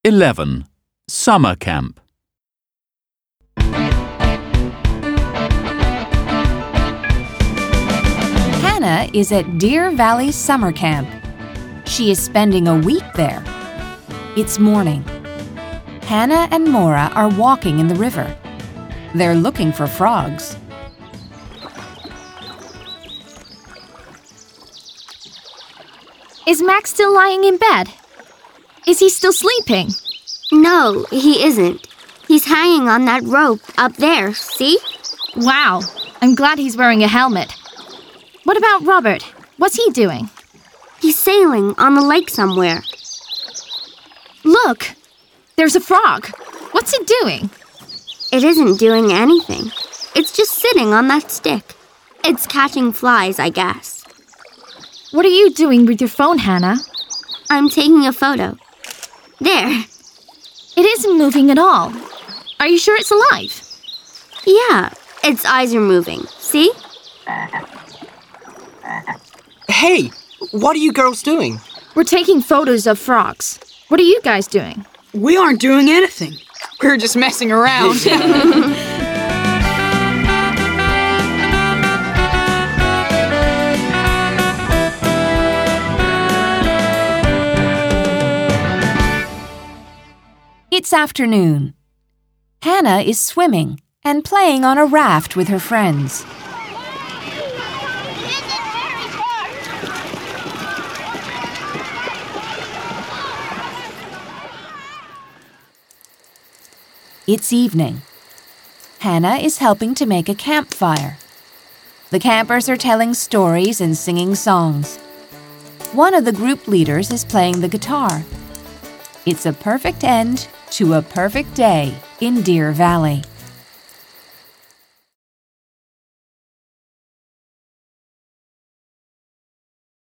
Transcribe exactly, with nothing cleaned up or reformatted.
eleven. Summer Camp. Hannah is at Deer Valley Summer Camp. She is spending a week there. It's morning. Hannah and Maura are walking in the river. They're looking for frogs. Is Max still lying in bed? Is he still sleeping? No, he isn't. He's hanging on that rope up there, see? Wow, I'm glad he's wearing a helmet. What about Robert? What's he doing? He's sailing on the lake somewhere. Look, there's a frog. What's it doing? It isn't doing anything. It's just sitting on that stick. It's catching flies, I guess. What are you doing with your phone, Hannah? I'm taking a photo. There. It isn't moving at all. Are you sure it's alive? Yeah, its eyes are moving. See? Hey, what are you girls doing? We're taking photos of frogs. What are you guys doing? We aren't doing anything. We're just messing around. It's afternoon. Hannah is swimming and playing on a raft with her friends. It's evening. Hannah is helping to make a campfire. The campers are telling stories and singing songs. One of the group leaders is playing the guitar. It's a perfect end to a perfect day in Deer Valley.